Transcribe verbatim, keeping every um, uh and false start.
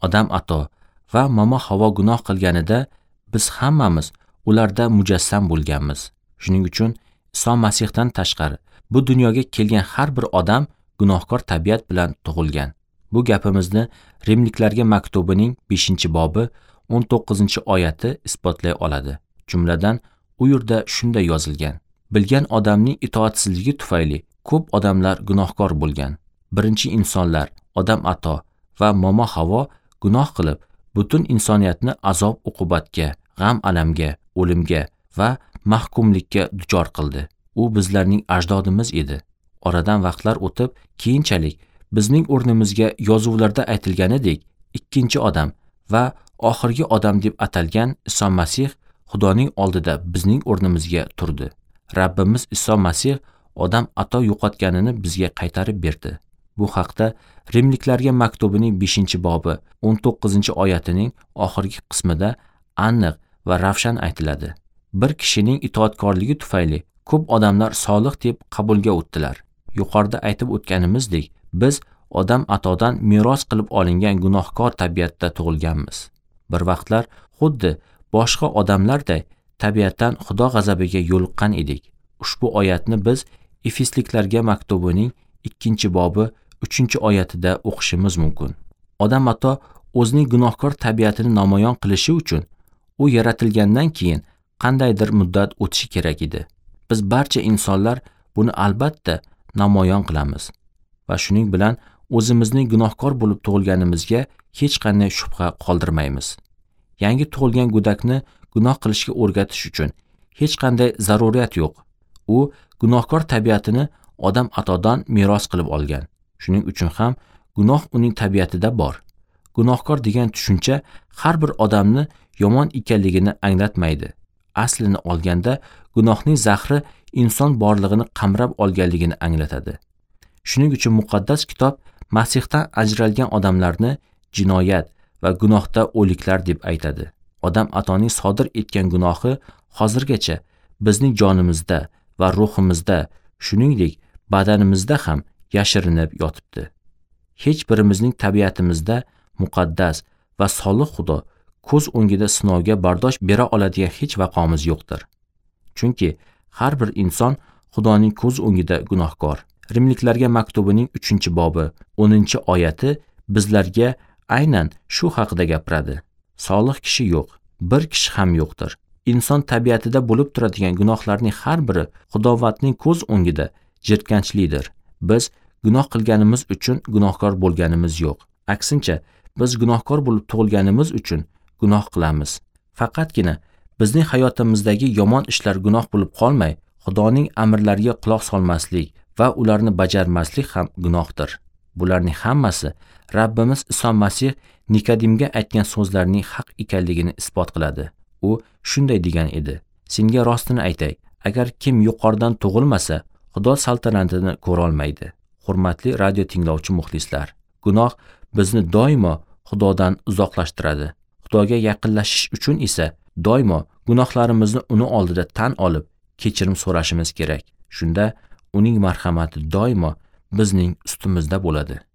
Odam ato va momo Havo gunoh qilganida biz hammamiz ularda mujassam bo'lganmiz. Shuning uchun Iso Masihdan tashqari bu dunyoga kelgan har bir odam gunohkor tabiat bilan tug'ilgan. Bu gapimizni Rimliklarga maktubining beshinchi bobi o'n to'qqizinchi oyati isbotlay oladi. Jumladan u yerda shunday yozilgan: Bilgan odamning itoatsizligi tufayli ko'p odamlar gunohkor bo'lgan. Birinchi insonlar odam ato va momo Havo gunoh qilib, butun insoniyatni azob uqubatga, g'am alamga, o'limga va mahkumlikka duchor qildi. U bizlarning ajdodimiz edi. Oradan vaqtlar o'tib, keyinchalik bizning o'rnimizga yozuvlarda aytilganidek ikkinchi odam va oxirgi odam deb atalgan Iso Masih Xudoning oldida bizning o'rnimizga turdi. Rabbimiz Iso Masih odam ato yo'qotganini bizga qaytarib berdi. Bu haqda Rimliklarga maktubining beshinchi bobi o'n to'qqizinchi oyatining oxirgi qismida aniq va ravshan aytiladi. Bir kishining itoatkorligi tufayli ko'p odamlar solih deb qabulga o'tdilar. Yuqorida aytib o'tganimizdek, biz odam atodan meros qilib olingan gunohkor tabiatda tug'ilganmiz. Bir vaqtlar xuddi boshqa odamlarday tabiatdan Xudo g'azabiga yo'liqqan edik. Ushbu oyatni biz Efesliklarga maktubining ikkinchi bobi uchinchi oyatida o'qishimiz mumkin. Odam ato o'zining gunohkor tabiatini namoyon qilishi uchun u yaratilgandan keyin qandaydir muddat o'tishi kerak edi. Biz barcha insonlar buni albatta namoyon qilamiz va shuning bilan o'zimizning gunohkor bo'lib tug'ilganimizga hech qanday shubha qoldirmaymiz. Yangi tug'ilgan go'dakni gunoh qilishga o'rgatish uchun hech qanday zaruriyat yo'q. U gunohkor tabiatini odam atodan meros qilib olgan. Shuning uchun ham gunoh uning tabiatida bor. Gunohkor degan tushuncha har bir odamni yomon ekanligini anglatmaydi. Aslini olganda gunohning zahri inson borlig'ini qamrab olganligini anglatadi. Shuning uchun muqaddas kitob Masihdan ajralgan odamlarni jinoyat va gunohda o'liklar deb aytadi. Odam atoning sodir etgan gunohi hozirgacha bizning jonimizda va ruhimizda, shuningdek badanimizda ham yashirinib yotibdi. Hech birimizning tabiatimizda muqaddas va solih Xudo ko'z o'ngida sinovga bardosh bera oladigan hech vaqomiz yo'qdir. Chunki har bir inson Xudoning ko'z o'ngida gunohkor. Rimliklarga maktubining uchinchi bobi o'ninchi oyati bizlarga aynan shu haqida gapiradi. Solih kishi yo'q, bir kishi ham yo'qdir. Inson tabiatida bo'lib turadigan gunohlarning har biri Xudovatning ko'z o'ngida jirkanchlidir. Biz gunoh qilganimiz uchun gunohkor bo'lganimiz yo'q. Aksincha, biz gunohkor bo'lib tug'ilganimiz uchun gunoh qilamiz. Faqatgina bizning hayotimizdagi yomon ishlar gunoh bo'lib qolmay, Xudoning amrlariga quloq solmaslik va ularni bajarmaslik ham gunohdir. Bularning hammasi Rabbimiz Iso Masih Nikodimga aytgan so'zlarining haq ekanligini isbot qiladi. U shunday degan edi: Senga rostini aytay, agar kim yuqoridan tug'ilmasa, Xudo saltanatini ko'ra olmaydi. Hurmatli radio tinglovchi muxlislar, gunoh bizni doimo Xudodan uzoqlashtiradi. Xudoga yaqinlashish uchun esa doimo gunohlarimizni uni oldida tan olib, kechirim so'rashimiz kerak. Shunda uning marhamati doimo bizning ustimizda bo'ladi.